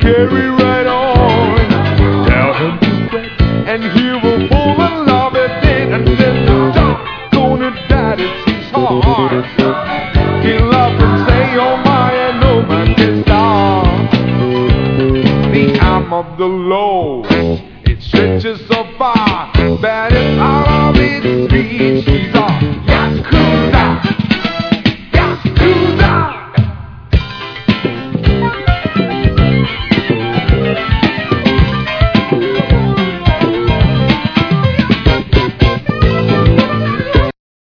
carry right on. Tell him to quit, and he will fall in love again. And then the doggone daddy sees hard. He'll laugh and say, oh my, and no man can stop. The arm of the Lord, it stretches so far that it's out of its reach.